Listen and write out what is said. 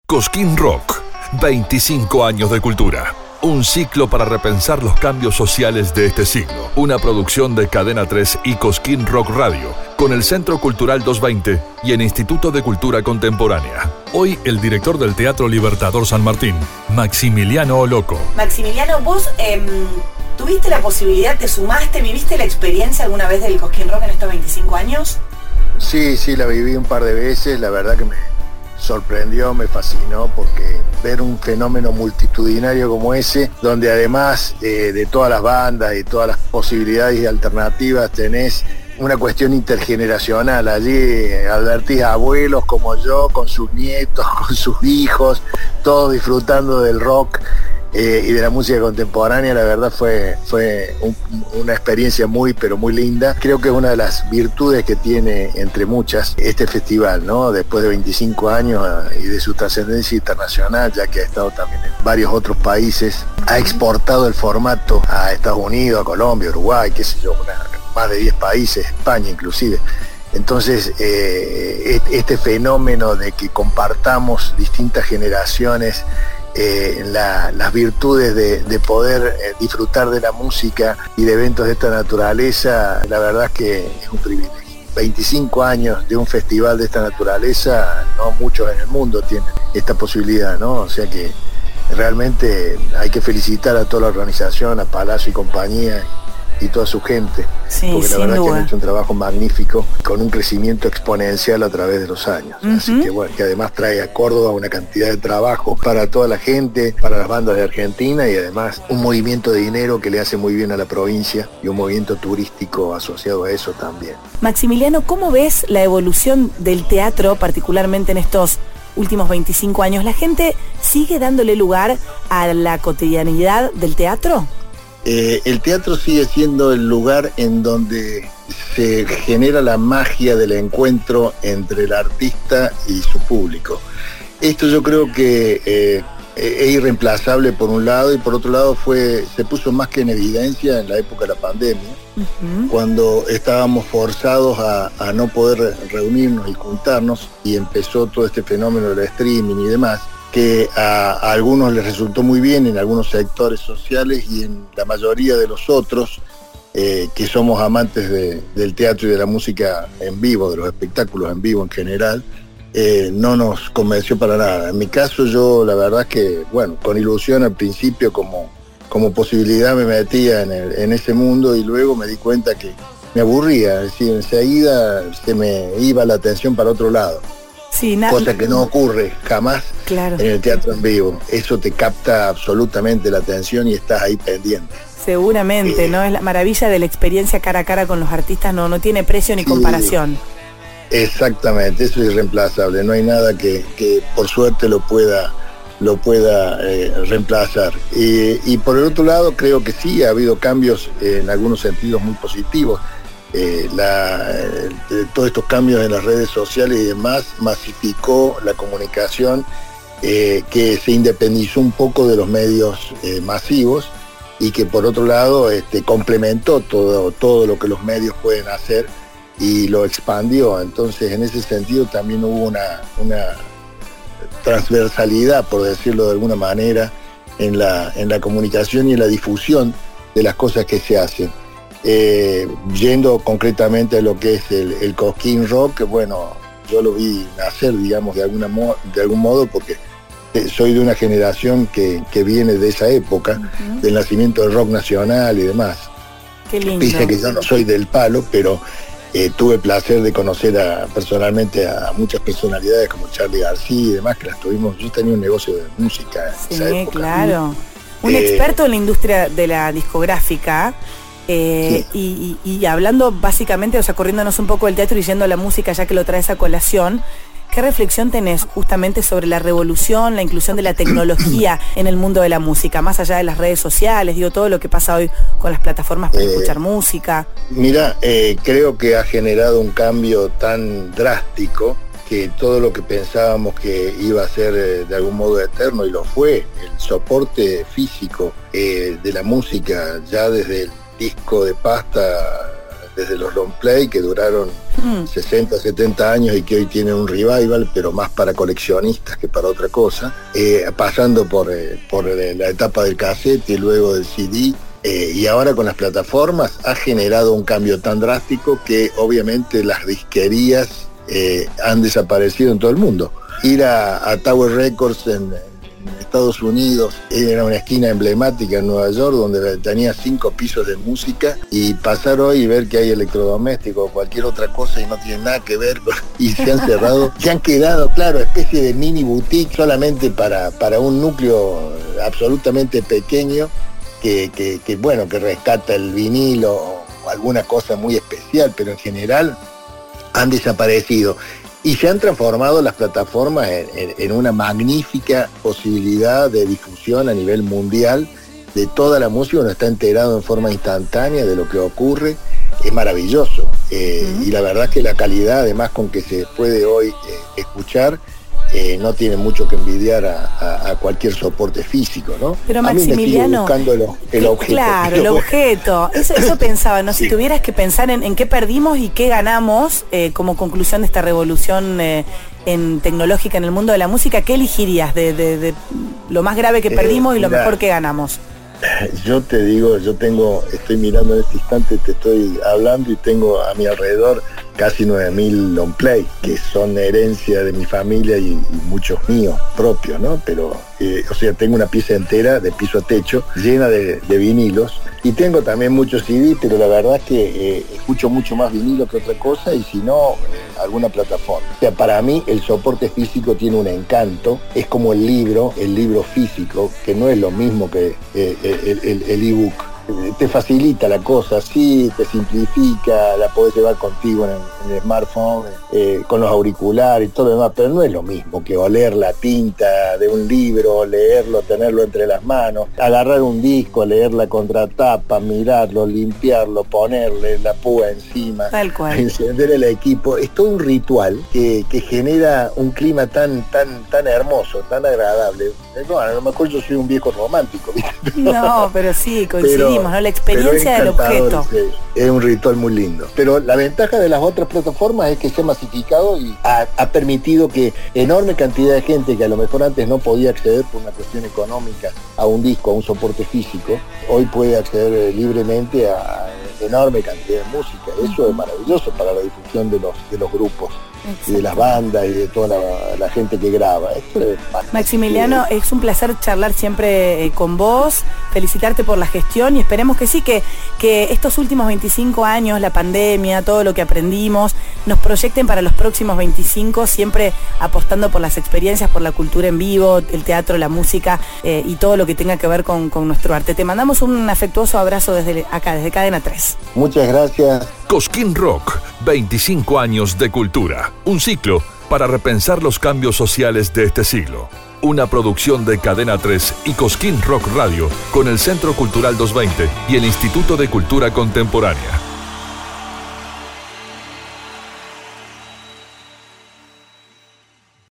Cosquín Rock, 25 años de cultura. Un ciclo para repensar los cambios sociales de este siglo. Una producción de Cadena 3 y Cosquín Rock Radio, con el Centro Cultural 220 y el Instituto de Cultura Contemporánea. Hoy, el director del Teatro Libertador San Martín, Maximiliano Oloco. Maximiliano, vos tuviste la posibilidad, te sumaste, viviste la experiencia alguna vez del Cosquín Rock en estos 25 años? Sí, la viví un par de veces, la verdad que me sorprendió, me fascinó, porque ver un fenómeno multitudinario como ese, donde además de todas las bandas y todas las posibilidades y alternativas tenés una cuestión intergeneracional. Allí advertís a abuelos como yo, con sus nietos, con sus hijos, todos disfrutando del rock y de la música contemporánea. La verdad fue una experiencia muy, pero muy linda. Creo que es una de las virtudes que tiene, entre muchas, este festival, ¿no? Después de 25 años y de su trascendencia internacional, ya que ha estado también en varios otros países, ha exportado el formato a Estados Unidos, a Colombia, Uruguay, qué sé yo, más de 10 países, España inclusive. Entonces, este fenómeno de que compartamos distintas generaciones las virtudes de poder disfrutar de la música y de eventos de esta naturaleza, la verdad es que es un privilegio. 25 años de un festival de esta naturaleza, no muchos en el mundo tienen esta posibilidad, ¿no? O sea que realmente hay que felicitar a toda la organización, a Palacio y compañía y toda su gente, sí, porque la verdad duda. que han hecho un trabajo magnífico, con un crecimiento exponencial a través de los años. Así que bueno, que además trae a Córdoba una cantidad de trabajo para toda la gente, para las bandas de Argentina, y además un movimiento de dinero que le hace muy bien a la provincia, y un movimiento turístico asociado a eso también. Maximiliano, ¿cómo ves la evolución del teatro, particularmente en estos últimos 25 años? ¿La gente sigue dándole lugar a la cotidianidad del teatro? El teatro sigue siendo el lugar en donde se genera la magia del encuentro entre el artista y su público. Esto yo creo que es irreemplazable por un lado, y por otro lado se puso más que en evidencia en la época de la pandemia, cuando estábamos forzados a no poder reunirnos y juntarnos, y empezó todo este fenómeno del streaming y demás, que a algunos les resultó muy bien en algunos sectores sociales, y en la mayoría de los otros, que somos amantes del teatro y de la música en vivo, de los espectáculos en vivo en general, no nos convenció para nada. En mi caso, yo la verdad es que, bueno, con ilusión al principio como posibilidad me metía en ese mundo, y luego me di cuenta que me aburría, es decir, enseguida se me iba la atención para otro lado. Sí, cosa que no ocurre jamás, claro, en el teatro en vivo. Eso te capta absolutamente la atención y estás ahí pendiente. Seguramente, ¿no? Es la maravilla de la experiencia cara a cara con los artistas, no tiene precio ni comparación. Exactamente, eso es irreemplazable. No hay nada que por suerte lo pueda reemplazar. Y por el otro lado, creo que sí ha habido cambios en algunos sentidos muy positivos. Todos estos cambios en las redes sociales y demás masificó la comunicación, que se independizó un poco de los medios masivos, y que por otro lado complementó todo lo que los medios pueden hacer y lo expandió. Entonces, en ese sentido también hubo una transversalidad, por decirlo de alguna manera, en la comunicación y en la difusión de las cosas que se hacen. Yendo concretamente a lo que es el Cosquín Rock, bueno, yo lo vi nacer, digamos, de algún modo, porque soy de una generación que viene de esa época, del nacimiento del rock nacional y demás. Qué lindo. Dice que yo no soy del palo, pero tuve el placer de conocer personalmente a muchas personalidades como Charly García y demás, que las tuvimos. Yo tenía un negocio de música en esa época. Claro. Un experto en la industria de la discográfica. Sí. Y hablando básicamente, o sea, corriéndonos un poco del teatro y yendo a la música, ya que lo traes a colación, ¿qué reflexión tenés justamente sobre la revolución, la inclusión de la tecnología en el mundo de la música, más allá de las redes sociales, todo lo que pasa hoy con las plataformas para escuchar música? Mira, creo que ha generado un cambio tan drástico que todo lo que pensábamos que iba a ser de algún modo eterno, y lo fue, el soporte físico de la música, ya desde el disco de pasta, desde los long play que duraron 60, 70 años y que hoy tienen un revival, pero más para coleccionistas que para otra cosa, pasando por la etapa del cassette y luego del CD. Y ahora con las plataformas ha generado un cambio tan drástico que obviamente las disquerías han desaparecido en todo el mundo. Ir a Tower Records en Estados Unidos era una esquina emblemática en Nueva York donde tenía 5 pisos de música, y pasar hoy y ver que hay electrodomésticos o cualquier otra cosa y no tiene nada que ver y se han cerrado, se han quedado, claro, especie de mini boutique solamente para un núcleo absolutamente pequeño que rescata el vinilo o alguna cosa muy especial, pero en general han desaparecido. Y se han transformado las plataformas en una magnífica posibilidad de difusión a nivel mundial de toda la música. Uno está enterado en forma instantánea de lo que ocurre. Es maravilloso. Y la verdad es que la calidad, además, con que se puede hoy escuchar, no tiene mucho que envidiar a cualquier soporte físico, ¿no? Pero Maximiliano, a mí me sigue buscando el objeto. Claro, el objeto. Eso pensaba, ¿no? Sí. Si tuvieras que pensar en qué perdimos y qué ganamos como conclusión de esta revolución tecnológica en el mundo de la música, ¿qué elegirías de lo más grave que perdimos y lo mejor que ganamos? Yo te digo, estoy mirando en este instante, te estoy hablando y tengo a mi alrededor casi 9.000 long play, que son herencia de mi familia y muchos míos propios, ¿no? Pero, tengo una pieza entera de piso a techo, llena de vinilos, y tengo también muchos CD, pero la verdad es que escucho mucho más vinilo que otra cosa, y si no, alguna plataforma. O sea, para mí el soporte físico tiene un encanto, es como el libro físico, que no es lo mismo que el ebook. Te facilita la cosa, sí, te simplifica, la podés llevar contigo en el smartphone, con los auriculares y todo lo demás, pero no es lo mismo que oler la tinta de un libro, leerlo, tenerlo entre las manos, agarrar un disco, leer la contratapa, mirarlo, limpiarlo, ponerle la púa encima, tal cual, encender el equipo. Es todo un ritual que genera un clima tan hermoso, tan agradable. No, a lo mejor yo soy un viejo romántico, ¿viste? No, pero sí, coincidimos, ¿no? La experiencia del objeto. Es un ritual muy lindo. Pero la ventaja de las otras plataformas es que se ha masificado y ha permitido que enorme cantidad de gente que a lo mejor antes no podía acceder por una cuestión económica a un disco, a un soporte físico, hoy puede acceder libremente a enorme cantidad de música. Eso es maravilloso para la difusión de los grupos. Y de las bandas y de toda la gente que graba. Esto es Maximiliano, es un placer charlar siempre con vos, felicitarte por la gestión y esperemos que sí, que estos últimos 25 años, la pandemia, todo lo que aprendimos, nos proyecten para los próximos 25, siempre apostando por las experiencias, por la cultura en vivo, el teatro, la música y todo lo que tenga que ver con nuestro arte. Te mandamos un afectuoso abrazo desde acá, desde Cadena 3. Muchas gracias. Cosquín Rock, 25 años de cultura. Un ciclo para repensar los cambios sociales de este siglo. Una producción de Cadena 3 y Cosquín Rock Radio con el Centro Cultural 220 y el Instituto de Cultura Contemporánea.